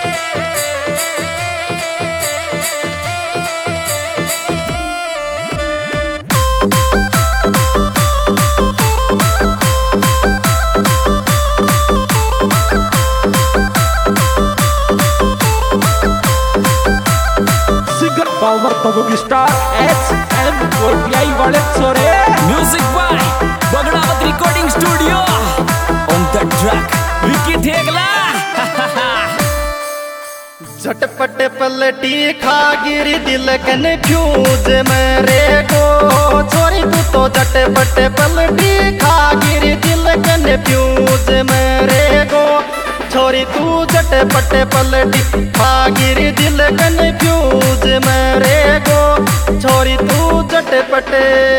Power तबुग star एचएम कोटियाई वाले छोरे music by Bagdawat recording studio on the track Vicky Thegla झटपट पलटी खा गिरी दिल कन्फ्यूज मेरे को छोरी तू तो झटपट पलटी खा गिरी दिल कन्फ्यूज मेरे को छोरी तू झटपट पलटी खा गिरी दिल कन्फ्यूज मेरे को छोरी तू झटपट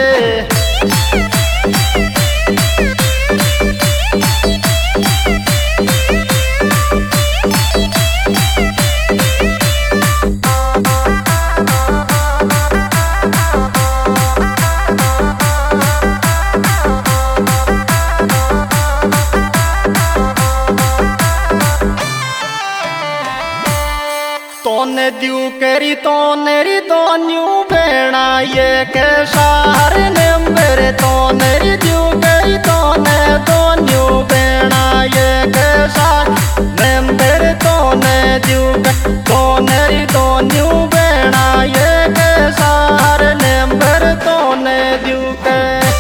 तोने द्यू करी तोनेरी दोन्यू बेना ये के शार नंबर तोनेरी द्यू करी तोने दोन्यू बेना ये के शार नंबर तोने द्यू तोनेरी दोन्यू बेना ये के शार नंबर तोने द्यू के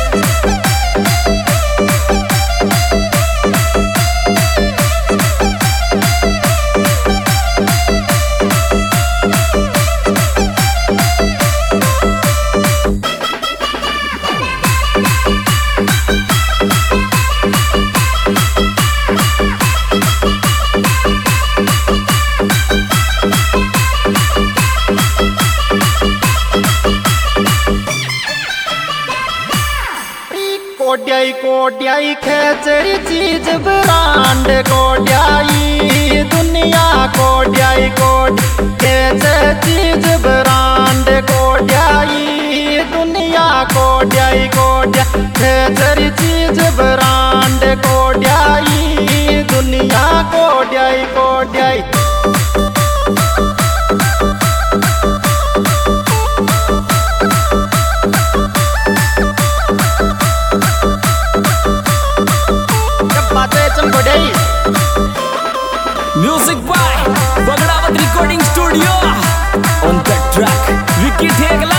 कोड्याई कोड्याई खेचरी चीज ब्रांड कोड्याई दुनिया कोड्याई कोड खेचे चीज ब्रांड कोड्याई दुनिया कोड्याई कोड्या खेचरी चीज ब्रांड कोड्याई दुनिया कोड्याई कोड्याई music by Bagdawat recording studio on the track Vicky Thegla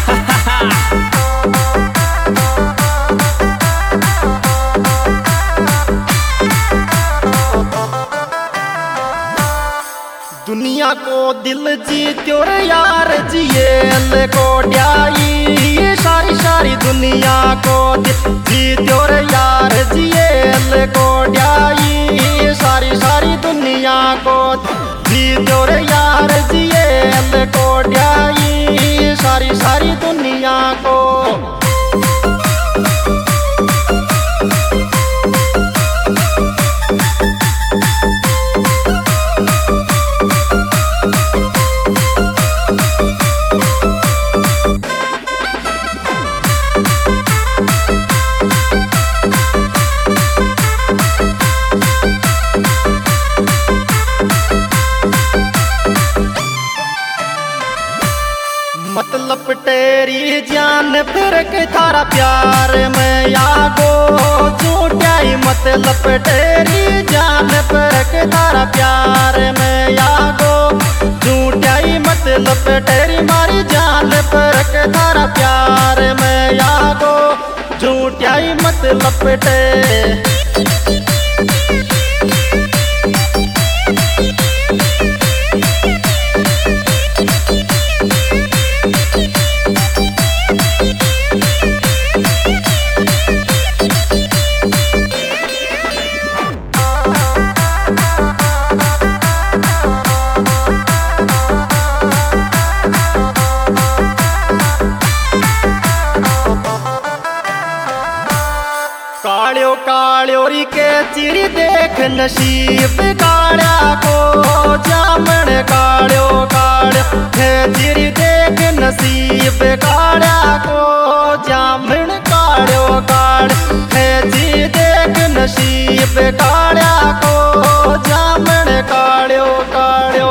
दुनिया को दिल जीत्यो रे यार जिये कोड्याई सारी सारी दुनिया को दिल जीत्यो रे यार जिये कोड्याई सारी सारी दुनिया को जीत्यो रे यार जिये कोड्याई सारी सारी दुनिया को मतलब तेरी जान फिर के थारा प्यार में आगो झूठाई मतलब तेरी जान फिर के थारा प्यार में आगो झूठाई मतलब तेरी मारी जान फिर के थारा प्यार में आगो झूठाई मतलब ते कालियो कालियोरी के चिरी देख नसीब काड़ा को जामन कालियो कालियो के चिरी देख नसीब काड़ा को जामन कालियो काड़ के चिरी देख नसीब काड़ा को जामन कालियो कालियो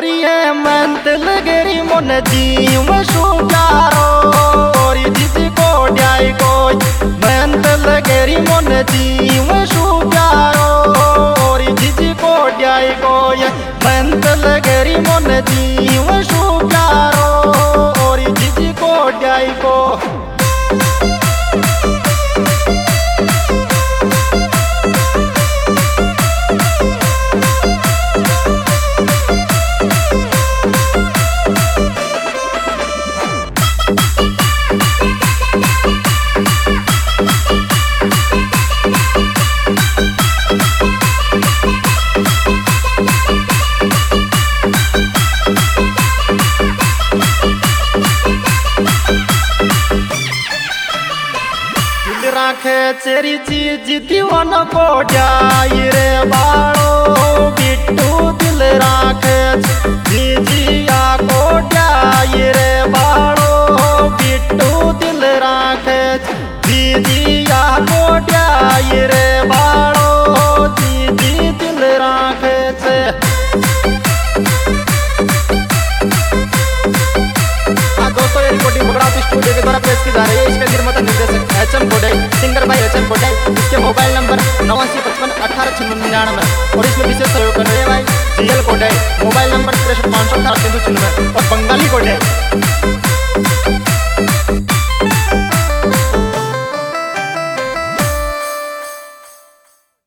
ये मंत लगेरी मन जीव सुचारो और जिसी को ड्याई कोई मंत लगेरी मन जीव सुचारो और जिसी को ड्याई कोई मंत लगेरी मन जीव सुचारो और जिसी को ड्याई को राखे तेरी चीज दीवान को जाई रे बाड़ो बिट्टू दिल राखे जीजिया को जाई रे बाड़ो बिट्टू दिल राखे जीजिया को जाई रे बाड़ो जीजी दिल राखे से दोस्तों ये रिकॉर्डिंग बगड़ावती स्टूडियो के द्वारा पेश की जा रही है। इसका निर्माता निर्देशक एचएम कोडे, सिंगर भाई एचएम कोडे। इसके मोबाइल नंबर 8955 और इसमें विशेष सहयोग कर रहे हैं भाई जीएल कोडे, मोबाइल नंबर 63 518 396 और बंगाली कोडे।